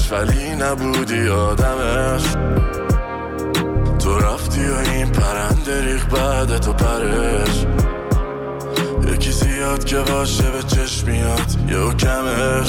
داشت ولی نبودی آدمش. تو رفتی و این پرنده ریخ بعد تو پرش. یکی زیاد که باشه به چشم میاد یهو کمش.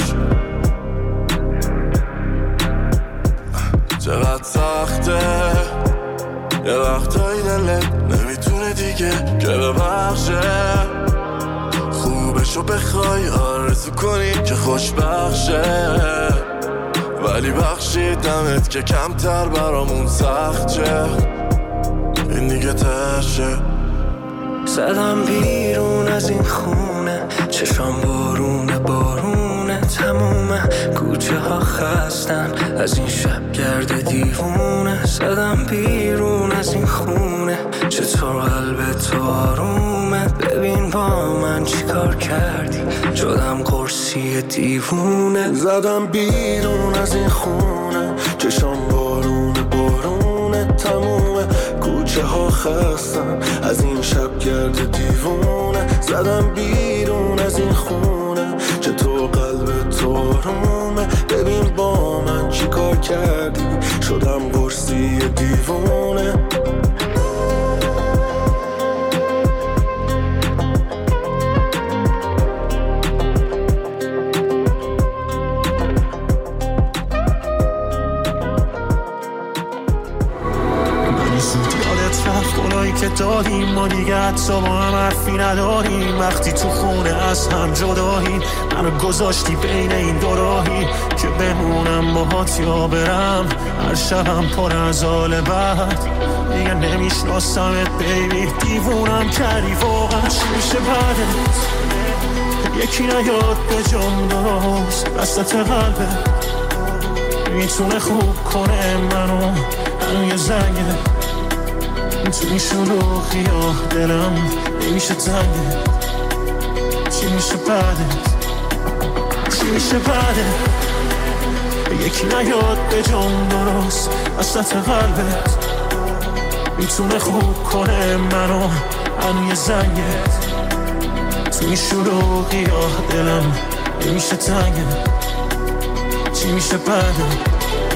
چقدر سخته یه وقتایی دلت نمیتونه دیگه که ببخشه. خوبشو بخوای آرزو کنی که خوشبخشه، ولی بخشیدمت که کمتر برامون سخت شه. این دیگه تشه. زدم بیرون از این خونه، چشام بارونه بارونه، تموم کوچه ها خستن از این شب گرد دیوونه. زدم بیرون از این خونه، چطور قلب تو آرومه. ببین با من چی کار کردی، شدم قرصی دیوونه. زدم بیرون از این خونه، چشام بارونه بارونه، تموم کوچه ها خستن از این شب گرد دیوونه. زدم بیرون از این خونه، چطور قلب تو آرومه. ببین با من چی کار کردی، شدم قرصی دیوونه. که دادیم ما دیگه حتی با هم حرفی نداریم. وقتی تو خونه از هم جداییم، منو گذاشتی بین این دو راهی که بمونم باهات یا برم. هر شبم پر از حال بد، دیگه نمیشناسمت بیبی. دیوونم کردی واقعا، چی میشه بعدت؟ یکی نیاد به جام درست، وسط قلبه میتونه خوب کنه منو. منو یه زنگه تو این شلوغی ها دلم نمیشه تنگه. چی میشه بعدت؟ چی میشه بعدت؟ یکی نیاد به جام درست، وسط قلبت میتونه خوب کنه منو. منو یه زنگت تو این شلوغی ها دلم نمیشه تنگه. چی میشه بعدت؟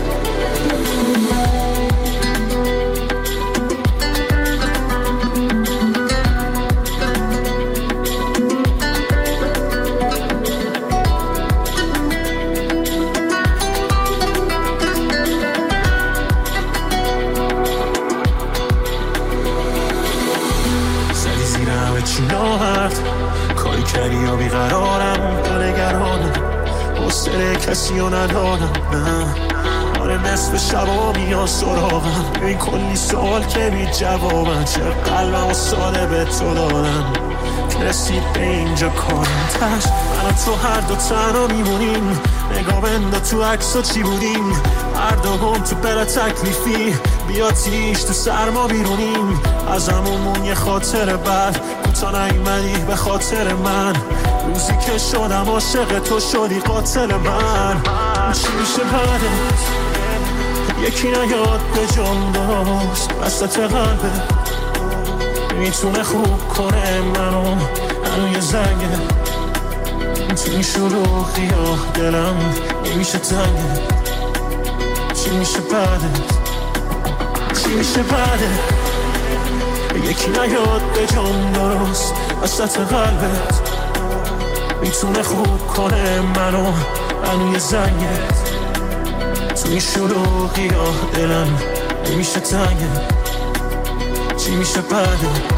کاری کردی یا بیقرارم، دلگرانم حوصله کسی رو ندارم. نه آره نصف شبا میان سراغم، ببین کلی سوال که بی جوابن. چه قلبم و ساده به تو دادم که رسید به اینجا کارم تش. من تو هر دو تنها میمونیم، نگاه بنده تو عکسا چی بودیم. هر دو گم تو بلا تکلیفی، بیا تیش تو سرما بیرونیم. از همون یه خاطر بد کوتا نیومدی به خاطر من. روزی که شدم عاشق تو شدی قاتل من. چی میشه بعدت؟ یکی نیاد به جام درست، وسط قلبه میتونه خوب کنه منو. منو یه زنگه تو این شلوغی ها دلم نمیشه تنگه. چی میشه بعدت؟ چی میشه بعدت؟ یکی نیاد به جام درست، وسط قلبت میتونه خوب کنه منو. منو یه زنگت تو این شلوغی ها دلم نمیشه تنگه. چی میشه بعدت؟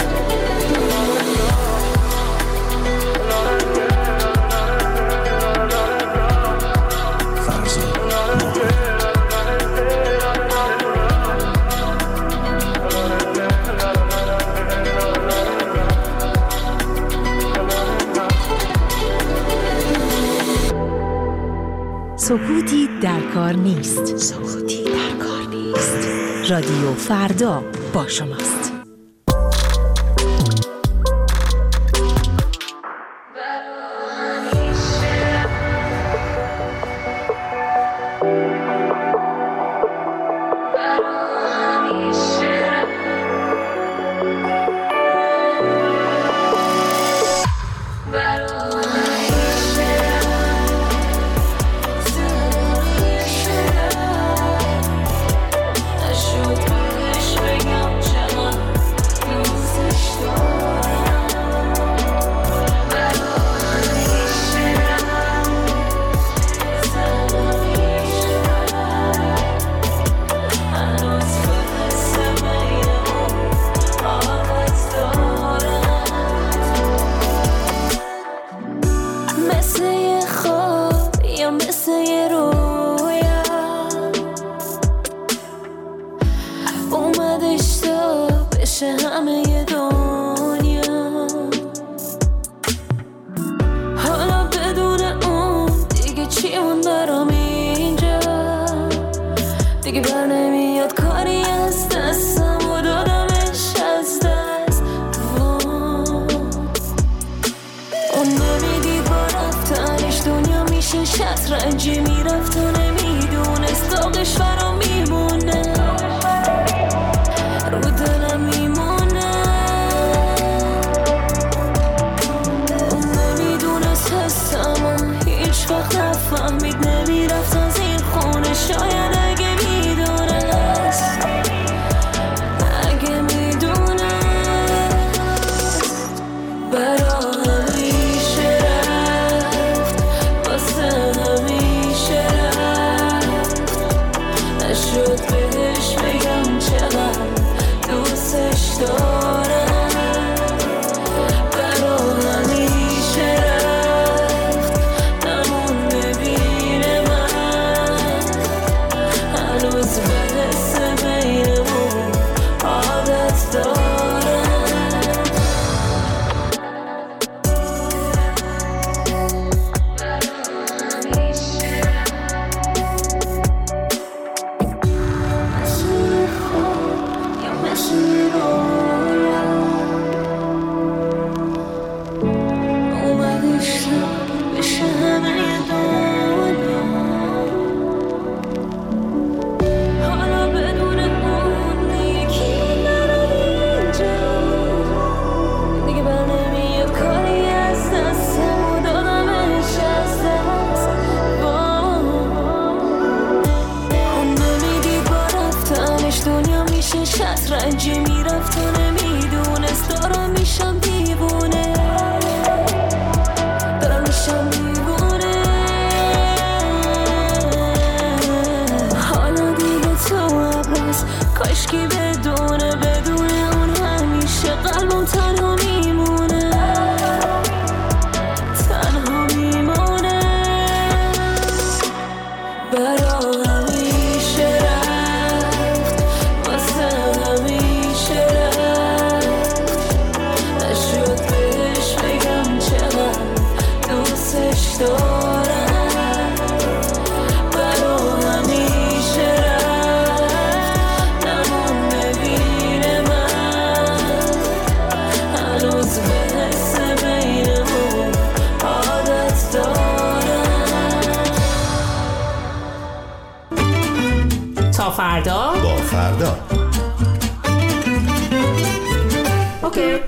سکوتی در کار نیست. سکوتی در کار نیست. رادیو فردا با شماست. دیگه بر نمیاد کاری از دستم و دادمش از دست. اون نمیدید با رفتنش دنیا میشه شطرنجی، میرفت و نمیدونست داغش فرا میمونه رو دلم میمونه. اون نمیدونست هستم و هیچ وقت نفهمید نمیرفت از این خونه. شاید اگه میدونست برا همیشه رفت واسه همیشه رفت. نشد بهش بگم چقدر دوستش دارم. برا همیشه رفت نمون ببینه من هنوز بحث بینمون عادت دارم. شطرنجی میرفت و نمیدونست دارم میشم دیوونه، دارم میشم دیوونه. حالا دیگه تو عباس کاشکی بدون اون همیشه قلبم تنها میمونه، تنها میمونه. برا همیشه رفت واسه همیشه رفت. نشد بهش بگم چقدر دوستش دارم. برا همیشه رفت نمون ببینه من هنوز بحث بینمون عادت دارم. تا فردا با فردا. اوکی.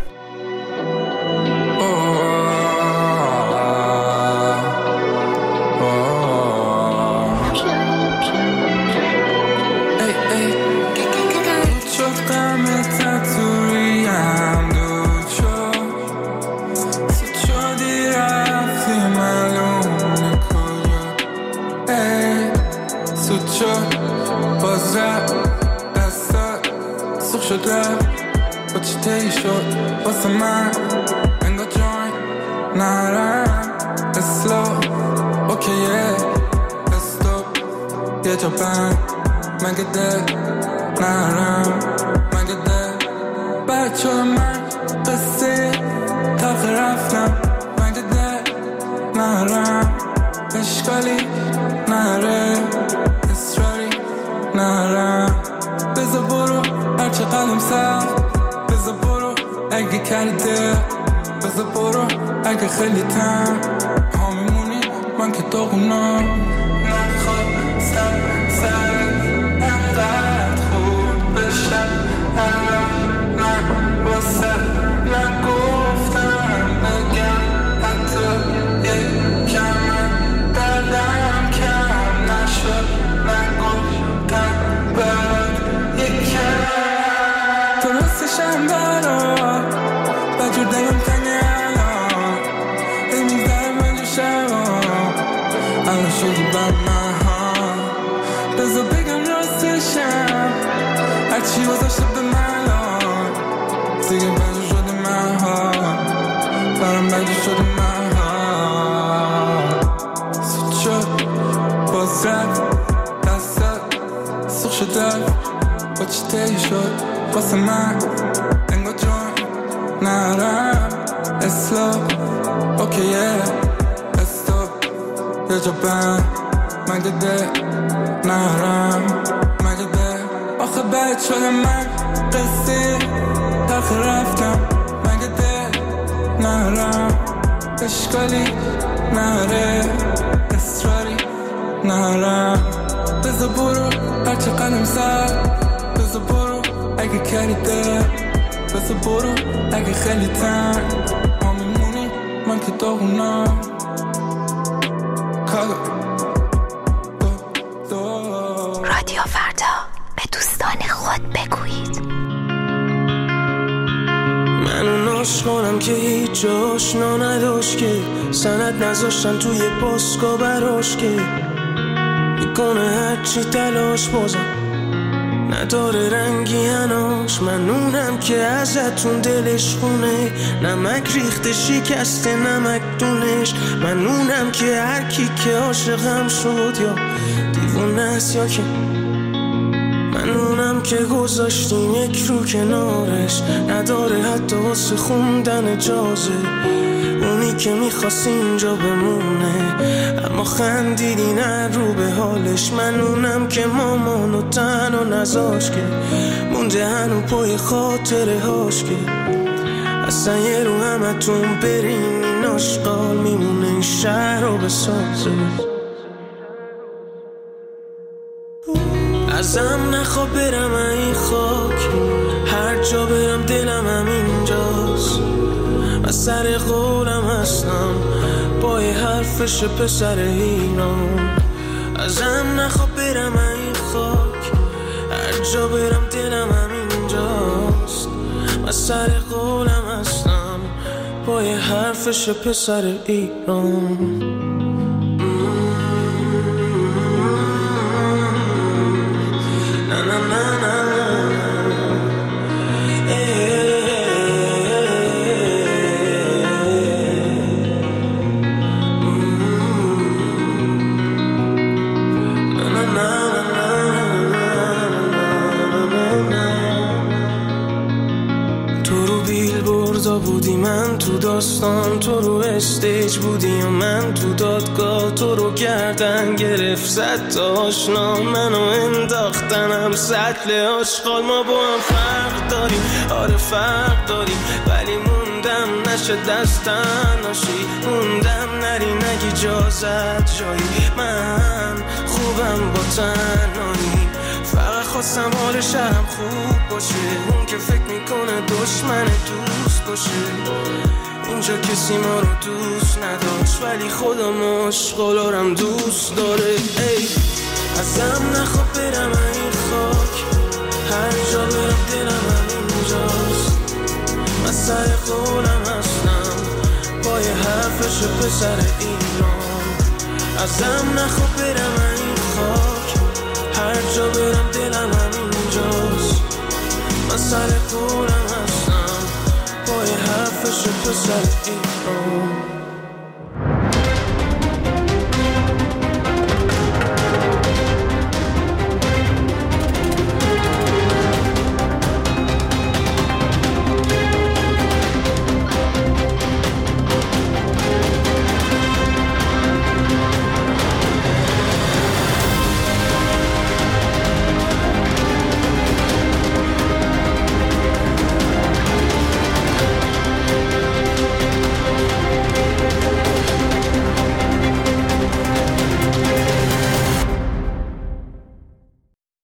با چی تی شد واسه من انگار جوین نرم اسلو اوکیه استوب یه جا بند مگه ده نرم مگه ده بچه من قصه تاخ رفتم مگه ده نرم اشکالی نره اصراری نرم بذار برو هرچه قلم سر بذار برو اگه کردی بذار برو اگه خیلی تن ها میمونی من که داغونم نخواد سر انقدر خوب بشم نه واسه نگفتم بگم حتی یک کم دردم کم نشد نگفتم برات یک کم درستشم برات بجور دلم تنگه الان میذارم من جو شبان الان شدی بر من ها بذار بگم راستشم هرچی وزاشته به من دیگه بجور شده من ها برام بجور شده من ها سود شد باز رفت دستت سخ شده با چی تی شد واسه من انگار جون نرم اسلو اوکیه استوب یه جا بند مگه ده نرم مگه بد شدم من قصه تلخ رفتم مگه ده نهرم اشکالی نهره اصراری نهرم بذار برو هرچه قلم زد بذار برو اگه کریده بذار برو اگه خیلی تن ما میمونی من که داغونم رادیو فردا به دوستان خود بگویید. من اون عاشقانم که هیچ آشنا نداشت که سند نذاشتن توی پاسکا براش که میکنه هرچی تلاش بازم نداره رنگی هناش. من اونم که ازتون دلش خونه نمک ریخته شکسته نمک دونش. من اونم که هر کی که عاشقم شد یا دیوونه است یا که من اونم که گذاشتیم یک رو کنارش نداره حتی واسه خوندن اجازه. اونی که میخواست اینجا بمونه اما خندیدی نه رو به حالش. من اونم که مامانو تنها نذاش که مونده هنو پای خاطره هاش که اصلا یه رو همتون برین این آشقال میمونه این شهر رو بسازه. ازم نخواه برم این خاک هر جا برم دلم همینجاست. من سر قولم هستم پای حرفش پسر ایران. ازم نخواه برم این خاک هر جا برم دلم همینجاست. من سر قولم هستم پای حرفش پسر ایران. بودی من تو داستان تو رو استیج بودی و من تو دادگاه تو رو گردن گرفت زد تا آشنا منو انداختنم سطل آشغال. ما با هم فرق داریم آره فرق داریم ولی موندم نشه دستن ناشی موندم نری نگی جازت جایی. من خوبم با تنهایی فقط خواستم حال شهرم خوب باشه. اون که فکر میکنه دشمن دوست باشه اینجا کسی ما رو دوست نداشت ولی خودم عاشقالارم دوست داره. ای ازم نخواه برم این خاک هر جا برم دلم همینجاست. من سر قولم هستم پای حرفش پسر ایران. ازم نخواه برم این خاک هر جا برم دلم همینجاست. من سر قولم هستم پای حرفش پسر ایران.